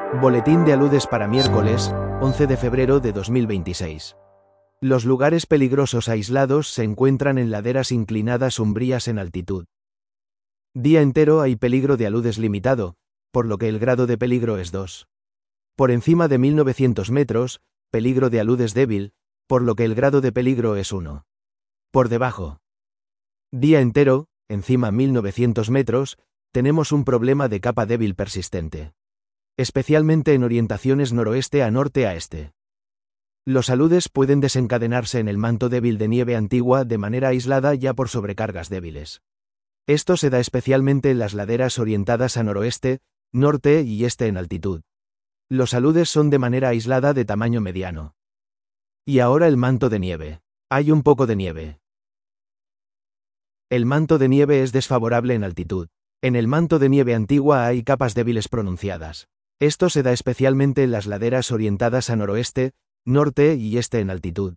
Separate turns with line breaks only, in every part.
Boletín de aludes para miércoles, 11 de febrero de 2026. Los lugares peligrosos aislados se encuentran en laderas inclinadas umbrías en altitud. Día entero hay peligro de aludes limitado, por lo que el grado de peligro es 2. Por encima de 1900 metros, peligro de aludes débil, por lo que el grado de peligro es 1. Por debajo. Día entero, encima 1900 metros, tenemos un problema de capa débil persistente. Especialmente en orientaciones noroeste a norte a este. Los aludes pueden desencadenarse en el manto débil de nieve antigua de manera aislada ya por sobrecargas débiles. Esto se da especialmente en las laderas orientadas a noroeste, norte y este en altitud. Los aludes son de manera aislada de tamaño mediano. Y ahora el manto de nieve. Hay un poco de nieve. El manto de nieve es desfavorable en altitud. En el manto de nieve antigua hay capas débiles pronunciadas. Esto se da especialmente en las laderas orientadas a noroeste, norte y este en altitud.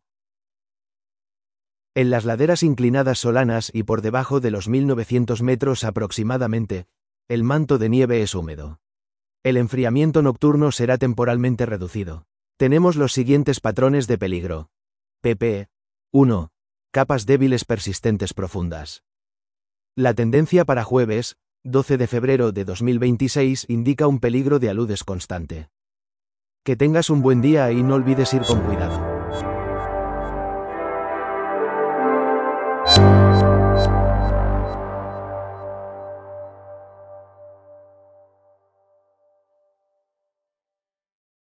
En las laderas inclinadas solanas y por debajo de los 1900 metros aproximadamente, el manto de nieve es húmedo. El enfriamiento nocturno será temporalmente reducido. Tenemos los siguientes patrones de peligro. pp. 1. Capas débiles persistentes profundas. La tendencia para jueves, 12 de febrero de 2026 indica un peligro de aludes constante. Que tengas un buen día y no olvides ir con cuidado.